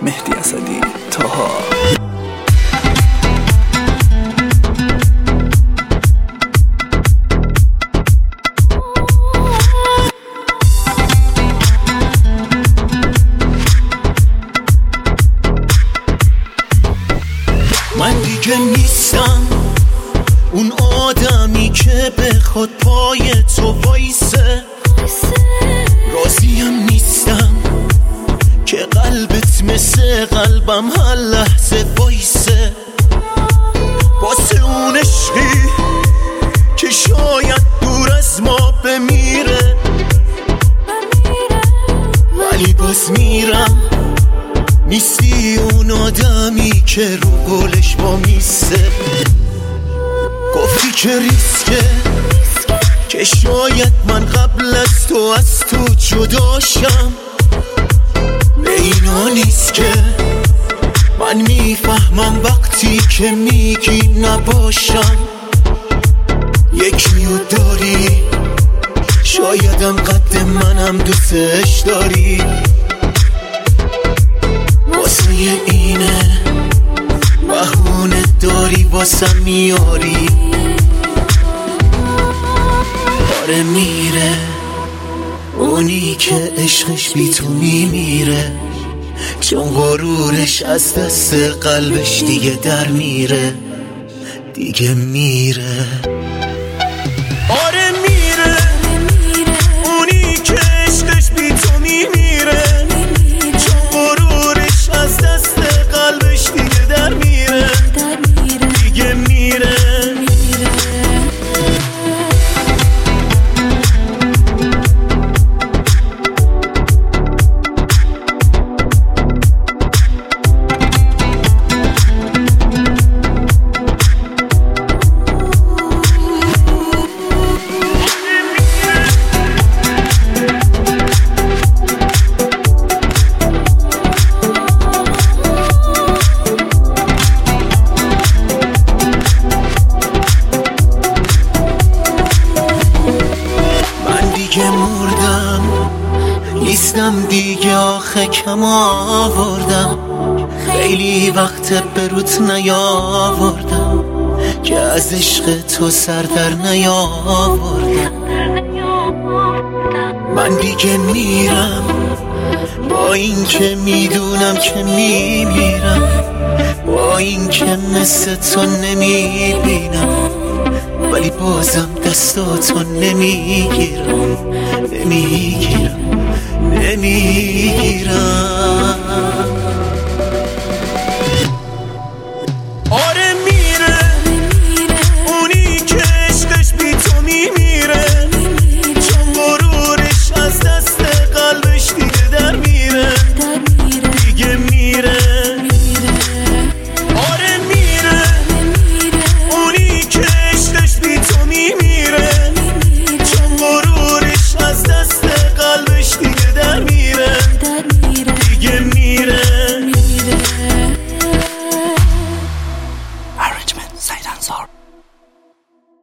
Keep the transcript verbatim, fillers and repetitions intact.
مهدی اسدی، طاها. من دیگه نیستم اون آدمی که به خود پای تو وایسه، راضیم نیستم که قلبت مثل قلبم هر لحظه وایسه، واسه اون عشقی که شاید دور از ما بمیره، ولی باز میرم. نیستی اون آدمی که رو گلش با میسته، گفتی که ریسکه که شاید من قبل از تو از تو جداشم. به اینا نیست که من میفهمم وقتی که میگی نباشم. یکیو داری شایدم قد منم دوستش داری، واسه اینه بهونه داری واسه میاری. آره میره اونی که عشقش بی تو میمیره، چون غرورش از دست قلبش دیگه در میره، دیگه میره. آره میره اونی که عشقش بی تو میمیره، چون غرورش از دست قلبش دیگه در میره، دیگه میره. دیگه مردم نیستم دیگه، آخه کم آوردم، خیلی وقت به روت نیاوردم که از عشق تو سر در نیاوردم. من دیگه میرم با این که میدونم که میمیرم، با این که مثل تو نمیبینم، ولی بازم دستاتو نمیگیرم، نمیگیرم، نمیگیرم.